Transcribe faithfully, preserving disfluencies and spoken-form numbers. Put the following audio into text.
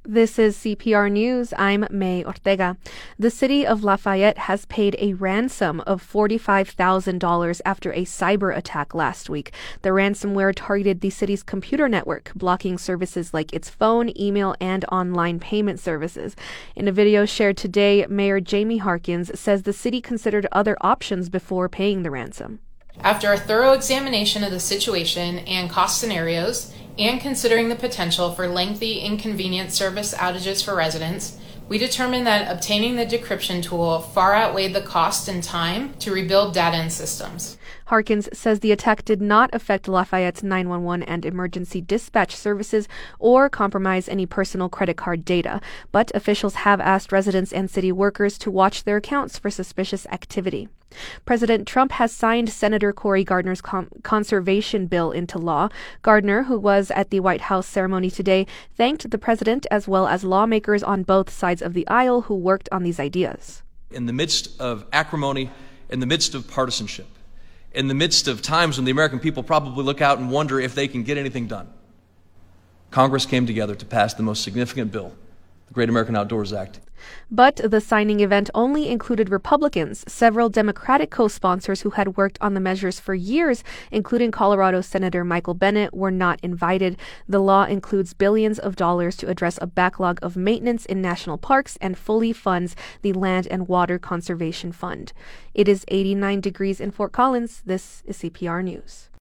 This is C P R News. I'm May Ortega. The city of Lafayette has paid a ransom of forty-five thousand dollars after a cyber attack last week. The ransomware targeted the city's computer network, blocking services like its phone, email, and online payment services. In a video shared today, Mayor Jamie Harkins says the city considered other options before paying the ransom. After a thorough examination of the situation and cost scenarios, and considering the potential for lengthy, inconvenient service outages for residents, we determined that obtaining the decryption tool far outweighed the cost and time to rebuild data and systems. Harkins says the attack did not affect Lafayette's nine one one and emergency dispatch services or compromise any personal credit card data, but officials have asked residents and city workers to watch their accounts for suspicious activity. President Trump has signed Senator Cory Gardner's con- conservation bill into law. Gardner, who was at the White House ceremony today, thanked the president as well as lawmakers on both sides of the aisle who worked on these ideas. In the midst of acrimony, in the midst of partisanship, in the midst of times when the American people probably look out and wonder if they can get anything done, Congress came together to pass the most significant bill, the Great American Outdoors Act. But the signing event only included Republicans. Several Democratic co-sponsors who had worked on the measures for years, including Colorado Senator Michael Bennet, were not invited. The law includes billions of dollars to address a backlog of maintenance in national parks and fully funds the Land and Water Conservation Fund. It is eighty-nine degrees in Fort Collins. This is C P R News.